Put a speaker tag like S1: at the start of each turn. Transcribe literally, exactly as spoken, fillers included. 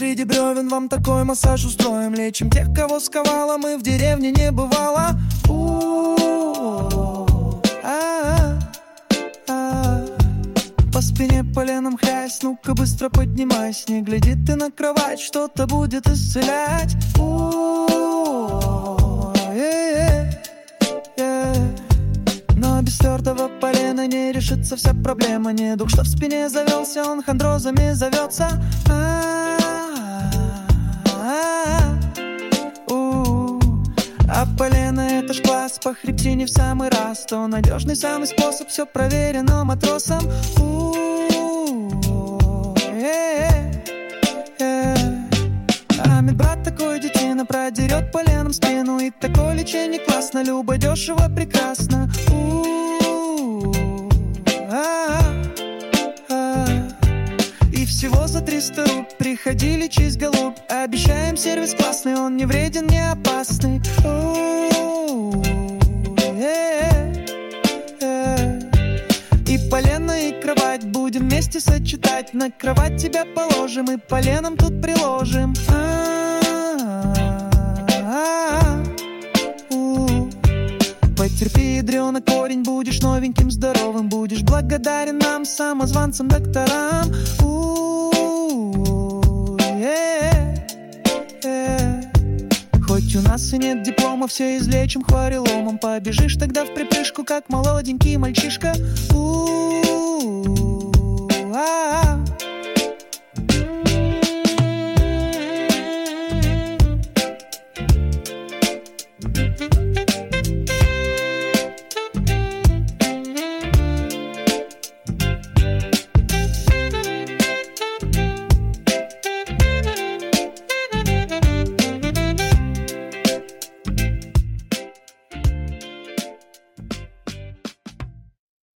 S1: среди бревен вам такой массаж устроим. Лечим тех, кого сковало, мы в деревне не бывало. По спине поленом хрясь, ну-ка быстро поднимайся. Не гляди ты на кровать, что-то будет исцелять. Но без твердого полена не решится вся проблема. Недуг, что в спине завелся, он хондрозами зовется. А полено это ж класс, по хребтине в самый раз. То надежный самый способ, все проверено матросом. А медбрат такой детина продерет поленом спину. И такое лечение классно, любо, дешево, прекрасно. И всего за триста руб приходи, лечись, голубь. Обещаем сервис классный, он не вреден, не опасный. И полено, и кровать будем вместе сочетать. На кровать тебя положим и поленом тут приложим. Потерпи, ядрёна, корень, будешь новеньким, здоровым. Будешь благодарен нам, самозванцам, докторам. Хоть у нас и нет диплома, все излечим хвореломом. Побежишь тогда в припрыжку, как молоденький мальчишка. У-у-у-а-а.